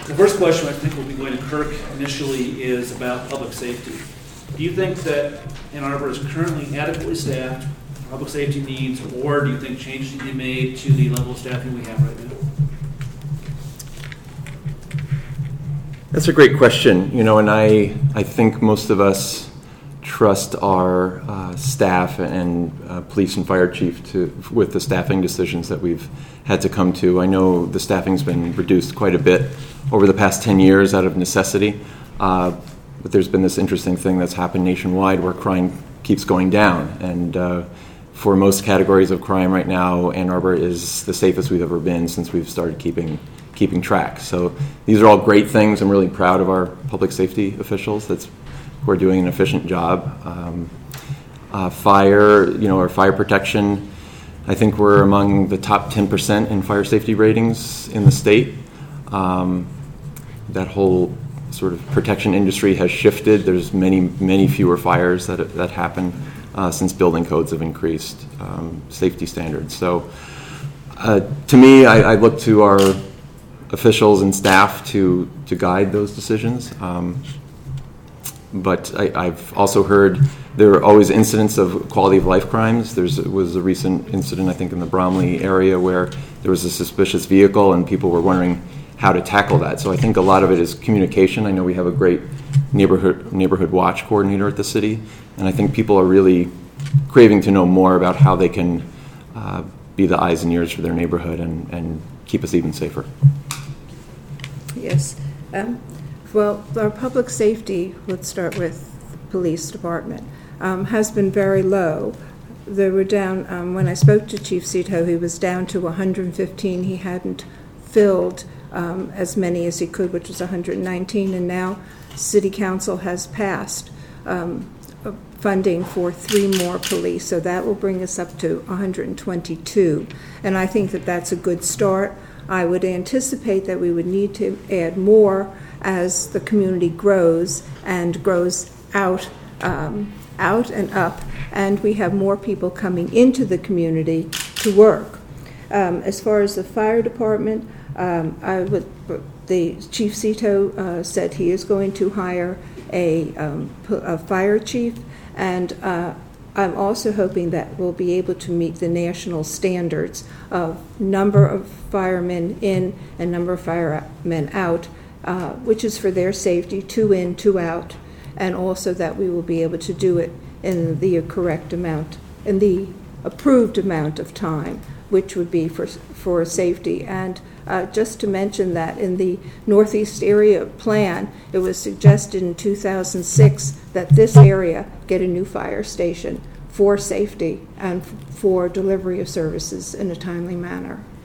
The first question I think will be going to Kirk initially is about public safety. Do you think that Ann Arbor is currently adequately staffed for public safety needs, or do you think changes need to be made to the level of staffing we have right now? That's a great question, and I think most of us trust our staff and police and fire chief with the staffing decisions that we've had to come to. I know the staffing's been reduced quite a bit over the past 10 years out of necessity, but there's been this interesting thing that's happened nationwide where crime keeps going down, and for most categories of crime right now, Ann Arbor is the safest we've ever been since we've started keeping track. So these are all great things. I'm really proud of our public safety officials who are doing an efficient job. Fire, our fire protection, I think we're among the top 10% in fire safety ratings in the state. That whole sort of protection industry has shifted. There's many, many fewer fires that happen since building codes have increased safety standards. So to me, I look to our officials and staff to guide those decisions. But I've also heard there are always incidents of quality of life crimes. There was a recent incident, I think, in the Bromley area where there was a suspicious vehicle and people were wondering how to tackle that. So I think a lot of it is communication. I know we have a great neighborhood watch coordinator at the city, and I think people are really craving to know more about how they can be the eyes and ears for their neighborhood and keep us even safer. Yes. Well, our public safety, let's start with the police department, has been very low. They were down, when I spoke to Chief Cito, he was down to 115. He hadn't filled as many as he could, which was 119, and now City Council has passed funding for 3 more police, so that will bring us up to 122, and I think that that's a good start. I would anticipate that we would need to add more as the community grows and grows out and up, and we have more people coming into the community to work. As far as the fire department, the Chief Cito said he is going to hire a fire chief, and I'm also hoping that we'll be able to meet the national standards of number of firemen in and number of firemen out, which is for their safety, 2 in, 2 out, and also that we will be able to do it in the correct amount, in the approved amount of time, which would be for safety. And just to mention that in the Northeast Area Plan, it was suggested in 2006 that this area get a new fire station for safety and for delivery of services in a timely manner.